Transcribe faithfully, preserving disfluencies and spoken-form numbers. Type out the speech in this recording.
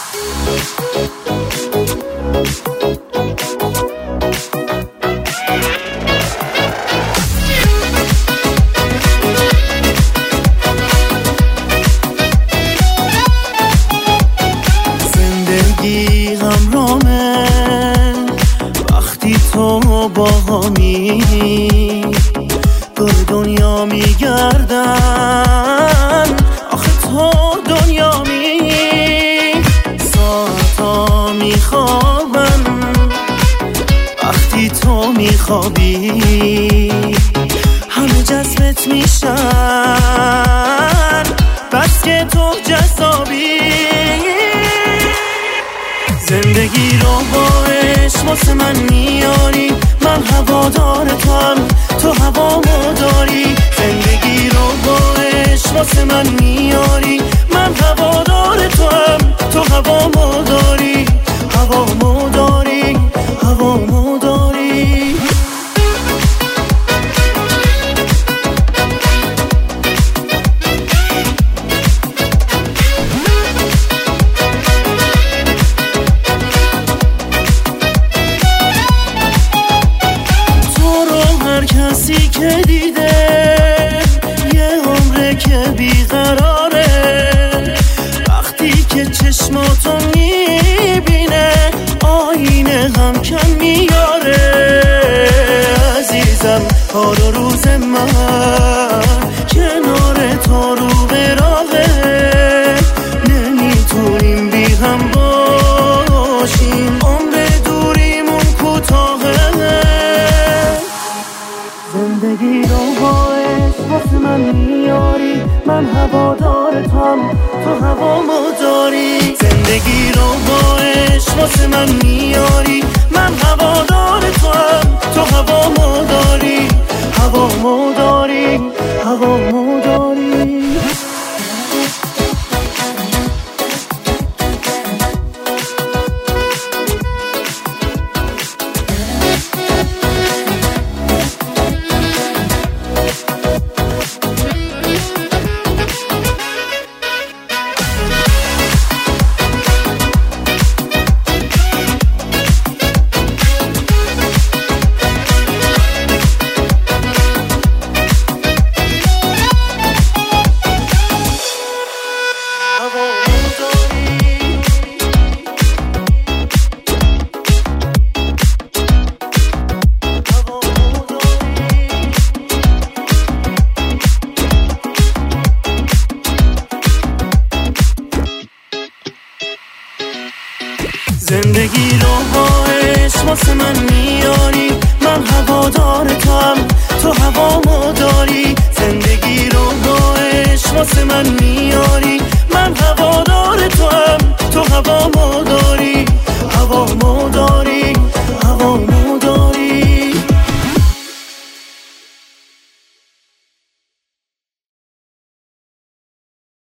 زندگی همرامه وقتی تو با همی دور دنیا میگردن، آخه تو دنیا می ساعتا میخوابن وقتی تو میخوابی، همه جذبت میشن بس که تو جذابی. زندگی رو با عشق واسه من میاری، من هوادار توام، تو هوامو داری. زندگی رو با عشق واسه من میاری، من هوادار توام، تو هوامو داری، هوامو داری، هوامو داری. کسی که دیده یه عمره که بیقراره، وقتی که چشماتو میبینه آینه هم کم میاره. عزیزم حال و روز من کنار تو رو به راهه، نمیتونیم بی هم باشیم، عمر دوریمون کوتاهه. زندگی رو با عشق واسه من میاری، من هوادار توام، تو هوامو داری. زندگی رو با عشق واسه من میاری، من هوادار توام، تو هوامو داری، هوامو داری، هوامو داری. زندگی رو با عشق واسه من میاری، من هوادار توام، تو هوامو داری. زندگی رو با عشق واسه من میاری،